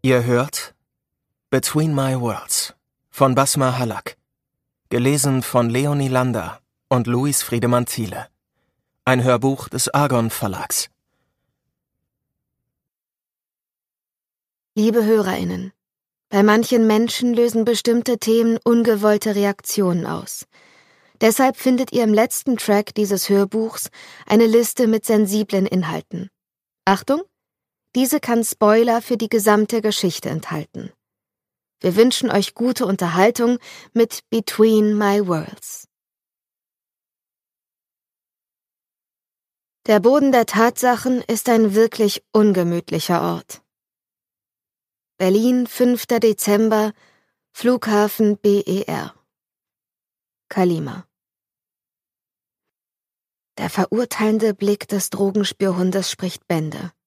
Ihr hört Between My Worlds von Basma Halak, gelesen von Leonie Landa und Luis Friedemann Thiele. Ein Hörbuch des Argon Verlags. Liebe HörerInnen, bei manchen Menschen lösen bestimmte Themen ungewollte Reaktionen aus. Deshalb findet ihr im letzten Track dieses Hörbuchs eine Liste mit sensiblen Inhalten. Achtung! Diese kann Spoiler für die gesamte Geschichte enthalten. Wir wünschen euch gute Unterhaltung mit Between My Worlds. Der Boden der Tatsachen ist ein wirklich ungemütlicher Ort. Berlin, 5. Dezember, Flughafen BER. Kalima. Der verurteilende Blick des Drogenspürhundes spricht Bände.